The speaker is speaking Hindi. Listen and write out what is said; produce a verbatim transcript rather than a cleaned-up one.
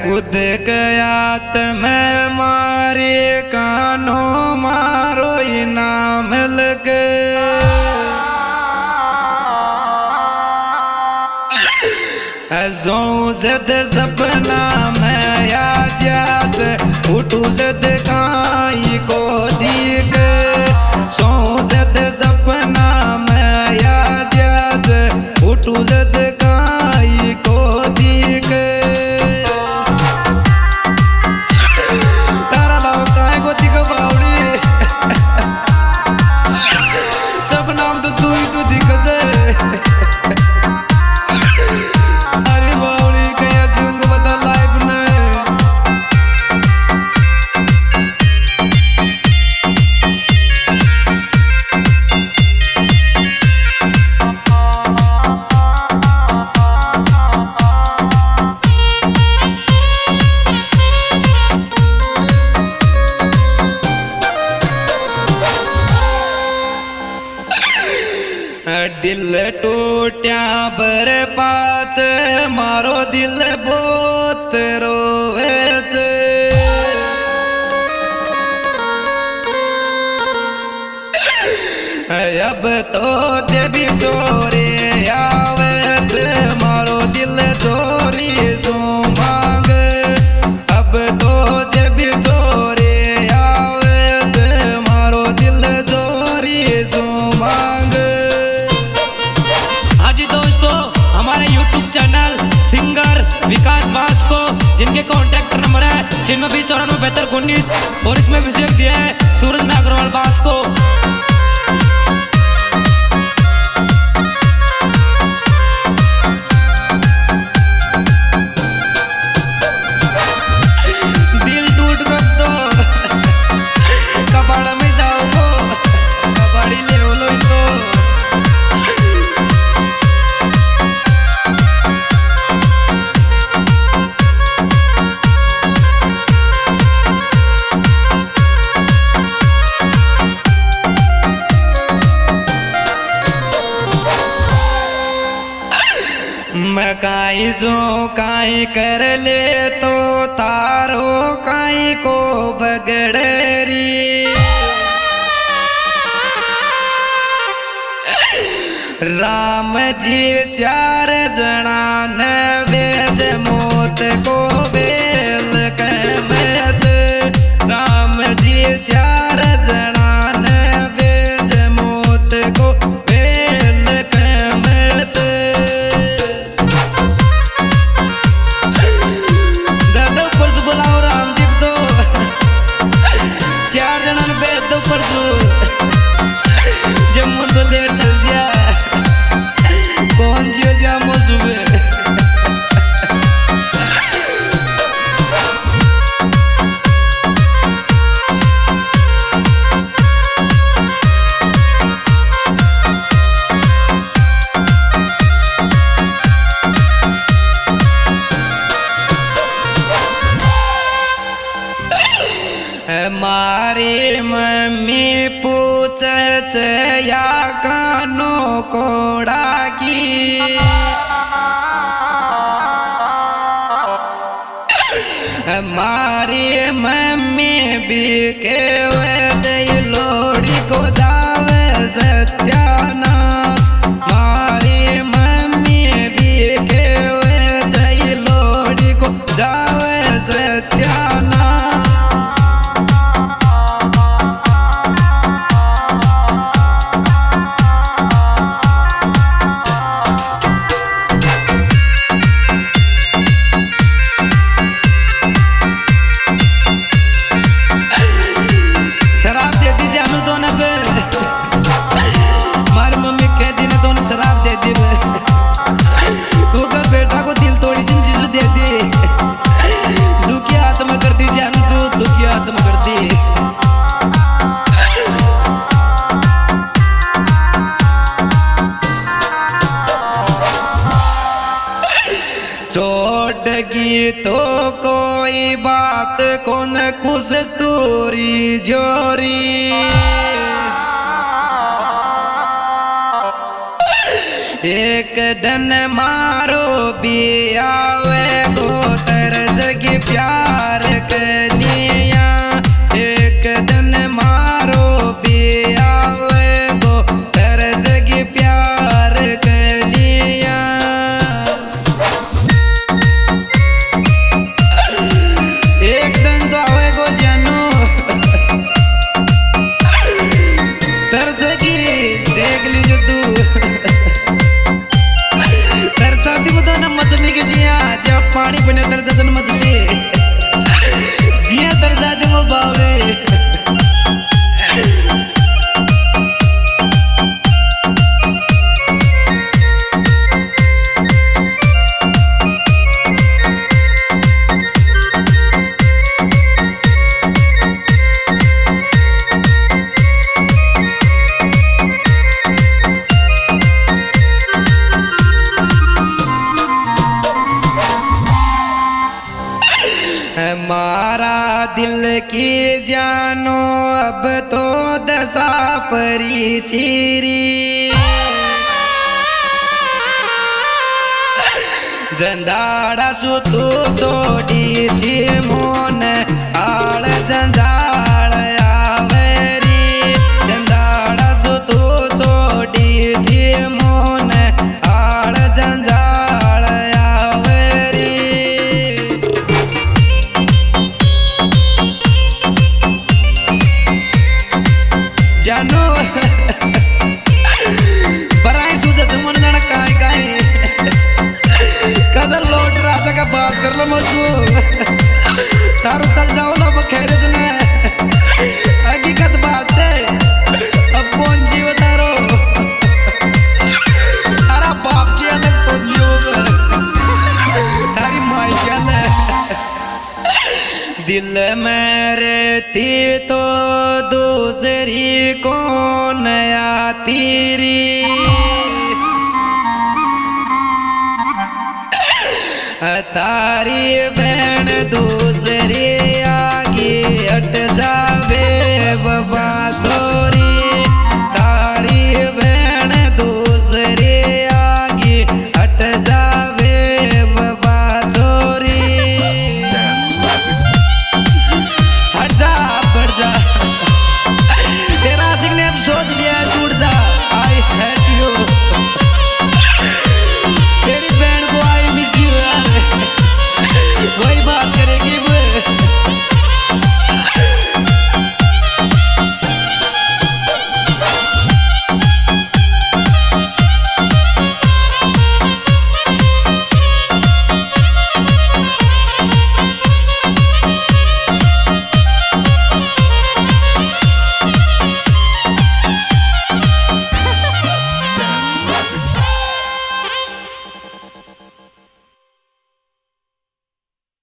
खुद गयात में मारे कानो मारो इनाम लगे जो जद सपना में याद याद उठू जद काई को दीग सो जद सपना में याद याद उठू जद काई को दीग तारा लाओ काई को दीग बावड़ी सपना में तो तू ही तू दिख जाए दिल टूट्या बर पाच मारो दिल बहुत रोवे अब तो जब चोरे आवे मारो दिल चोरी सो मांग अब तो जब चोरे आवे मारो दिल चोरी सो मांग। चैनल सिंगर विकास बास को जिनके कॉन्टैक्ट नंबर है जिनमें भी चौरानवे बेहतर उन्नीस और इसमें विषय दिया है सूरज अग्रवाल बास को। दिल टूट गो तो कबाड़ में जाओ कबाड़ी ले लो तो मैं काई सो काई कर ले तो तारो काई को बगड़री राम जी चार जना न वेज मौत को बेल कहमत राम जी चार जना न वेज मौत को बेल कहमत बुलाओ राम जी तो चार जना बेद दो परसू जब मुझे देर चल जा कौन जियो जा सुबह मारी मम्मी पूछ या कानो कोड़ा की मारी मम्मी भी के वजह लोड़ी को जावे सत्यानाथ मारी मम्मी भी के वजह लोड़ी को जावे सत्यानाथ। बेटा को दिल तोड़ी जिन चीज दे दी दुखी आत्मा कर दी जान तू दुखी आत्मा कर दी चोट की तो कोई बात कौन कुछ तोरी जोरी एक दिन मारो भी आवे गोत तेरे जगी प्यार कर लिया एक दिन मारो भी आवे गो तेरे जगी प्यार कर लिया एक दिन तो आवे गो जानू तेरे जगी देख लीजिए तू तेरे साथी को तो ना मछली के जिया जब पानी पीने तेरे जैसे मछली जिया तेरे साथी को बावे हमारा दिल की जानो अब तो दशा परी चीरी जंदाड़ा सु तू छोड़ी जी मोन आल जंजाल आवेरी जंदाड़ा सु तू छोड़ी जी मोन आल जंजाल आवेरी जानू बराई सुझे तुमने जाना काई काई कदर लौट राजा का बात कर लो मुझको तारो तल जाओ ना बखेरे जुने हकीकत बात से अब कौन जीव तारो तारा बाप की अलग कौन जीव तारी माई की अलग दिल में रहती तो दूसरी कौन आती री तारी बहन दूसरी